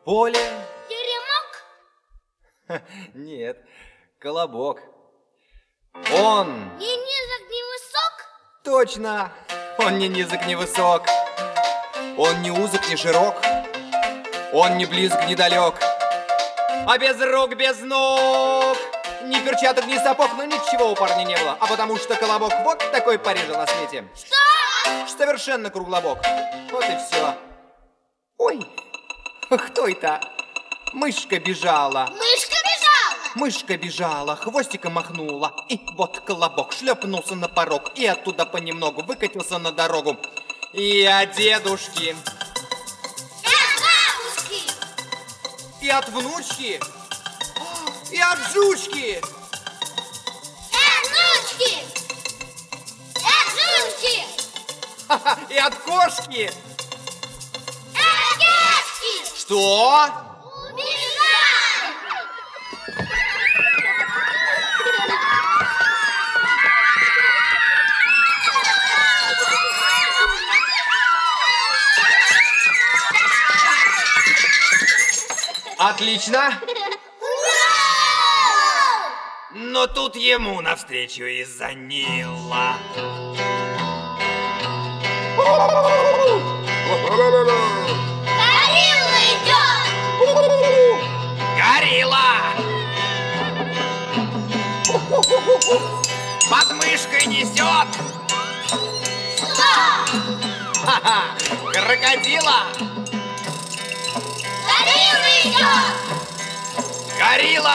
поле. Теремок? Нет, колобок. Он... Ни низок, ни высок? Точно, он ни низок, ни высок. Он ни узок, ни широк. Он ни близок, ни далек. А без рук, без ног. Ни перчаток, ни сапог, но ничего у парня не было. А потому что колобок вот такой Париж на свете. Что? Совершенно круглобок. Вот и все. Ой, кто это? Мышка бежала. Мышка бежала? Мышка бежала, хвостиком махнула. И вот колобок шлепнулся на порог. И оттуда понемногу выкатился на дорогу. И от дедушки. И от бабушки. И от внучки. И от жучки. И от внучки. И от жучки. И от кошки. И от кешки. Что? Убежал. Отлично. Ура! Но тут ему навстречу из-за Нила. Горилла идет. Горилла! Под мышкой несет. Что? Ха-ха! Крокодила! Горилла идет. Горилла!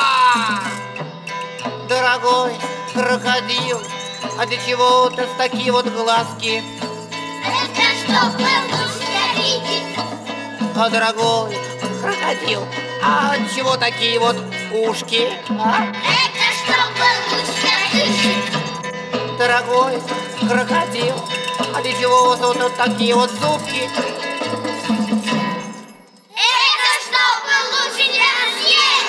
Дорогой крокодил, а для чего-то такие вот глазки? Это чтобы лучше видеть. А, дорогой крокодил, а от чего такие вот ушки? А? Это чтобы лучше слышать. Дорогой крокодил, а для чего у вас вот такие вот зубки? Это чтобы лучше не съесть.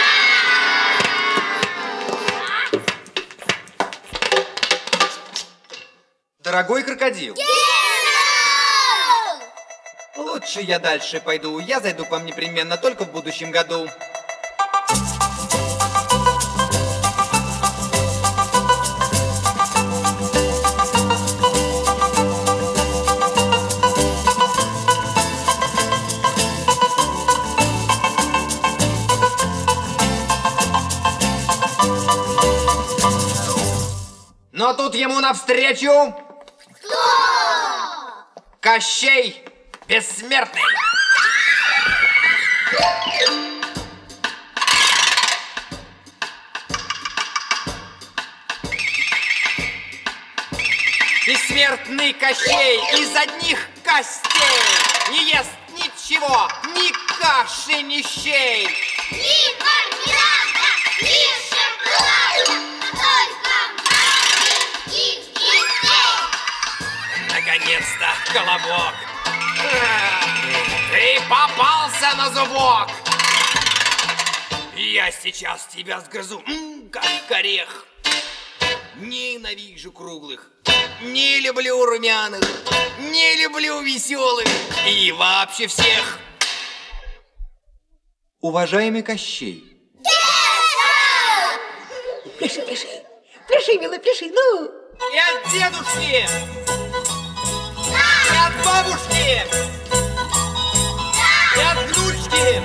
Дорогой крокодил, Генерал! лучше я дальше пойду. Я зайду к вам непременно только в будущем году. Но тут ему навстречу Кто? Кощей Бессмертный. Бессмертный Кощей из одних костей не ест ничего, ни каши, ни щей. Ни мармелада, ни шоколада, только маленьких детей. Наконец-то, колобок. Ты попался на зубок. Я сейчас тебя сгрызу, как орех. Ненавижу круглых, не люблю румяных, не люблю веселых и вообще всех. Уважаемый Кощей. Пиши, пиши, пиши, милый, пиши, ну. И от дедушки, и от бабушки, и от внучки,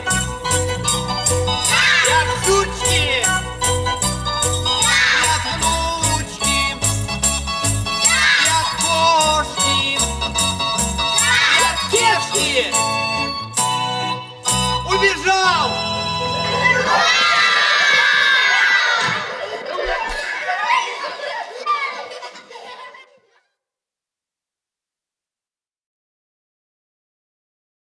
и от жучки, и от внучки, и от кошки, и от кешки. Убежал!